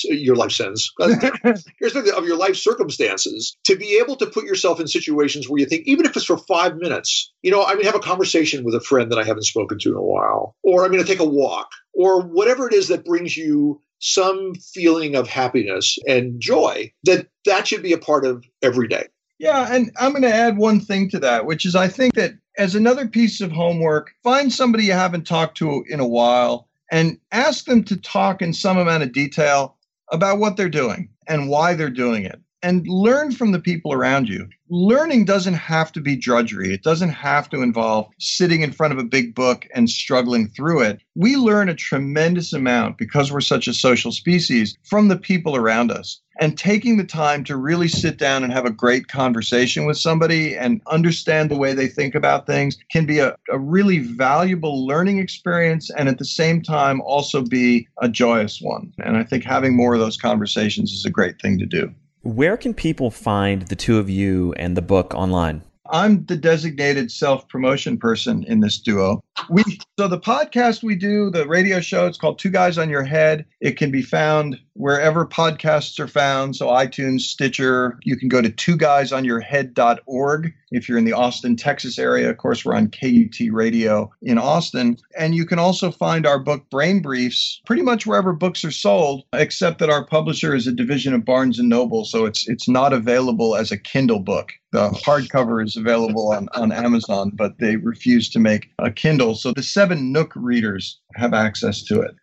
of your life circumstances, to be able to put yourself in situations where you think, even if it's for 5 minutes, I'm going to have a conversation with a friend that I haven't spoken to in a while, or I'm going to take a walk, or whatever it is that brings you some feeling of happiness and joy, that should be a part of every day. Yeah, and I'm going to add one thing to that, which is I think that as another piece of homework, find somebody you haven't talked to in a while and ask them to talk in some amount of detail about what they're doing and why they're doing it. And learn from the people around you. Learning doesn't have to be drudgery. It doesn't have to involve sitting in front of a big book and struggling through it. We learn a tremendous amount, because we're such a social species, from the people around us. And taking the time to really sit down and have a great conversation with somebody and understand the way they think about things can be a really valuable learning experience, and at the same time also be a joyous one. And I think having more of those conversations is a great thing to do. Where can people find the two of you and the book online? I'm the designated self-promotion person in this duo. So the podcast we do, the radio show, it's called Two Guys on Your Head. It can be found wherever podcasts are found. So iTunes, Stitcher. You can go to twoguysonyourhead.org. If you're in the Austin, Texas area, of course, we're on KUT Radio in Austin. And you can also find our book, Brain Briefs, pretty much wherever books are sold, except that our publisher is a division of Barnes & Noble. So it's not available as a Kindle book. The hardcover is available on Amazon, but they refuse to make a Kindle. So the 7 Nook readers have access to it.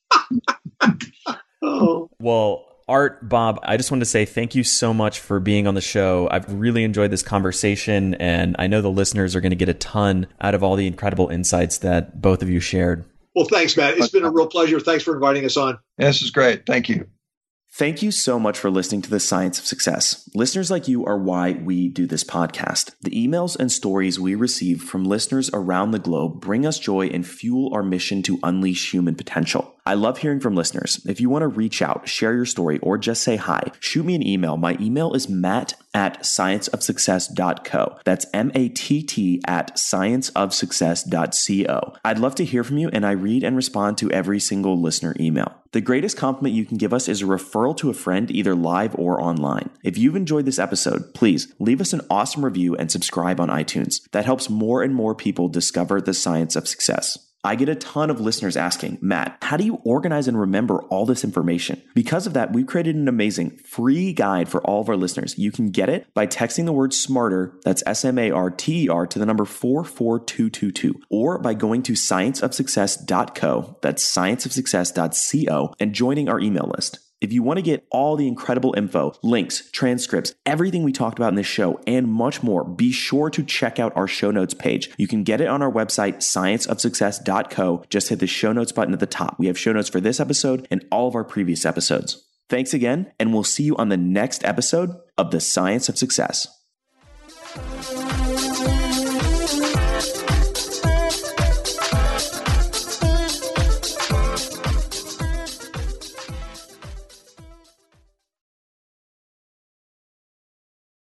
Well, Art, Bob, I just wanted to say thank you so much for being on the show. I've really enjoyed this conversation, and I know the listeners are going to get a ton out of all the incredible insights that both of you shared. Well, thanks, Matt. It's been a real pleasure. Thanks for inviting us on. This is great. Thank you. Thank you so much for listening to The Science of Success. Listeners like you are why we do this podcast. The emails and stories we receive from listeners around the globe bring us joy and fuel our mission to unleash human potential. I love hearing from listeners. If you want to reach out, share your story, or just say hi, shoot me an email. My email is matt@scienceofsuccess.co. That's MATT@scienceofsuccess.co. I'd love to hear from you, and I read and respond to every single listener email. The greatest compliment you can give us is a referral to a friend, either live or online. If you've enjoyed this episode, please leave us an awesome review and subscribe on iTunes. That helps more and more people discover the science of success. I get a ton of listeners asking, Matt, how do you organize and remember all this information? Because of that, we've created an amazing free guide for all of our listeners. You can get it by texting the word SMARTER, that's SMARTER, to the number 44222, or by going to scienceofsuccess.co, that's scienceofsuccess.co, and joining our email list. If you want to get all the incredible info, links, transcripts, everything we talked about in this show, and much more, be sure to check out our show notes page. You can get it on our website, scienceofsuccess.co. Just hit the show notes button at the top. We have show notes for this episode and all of our previous episodes. Thanks again, and we'll see you on the next episode of The Science of Success.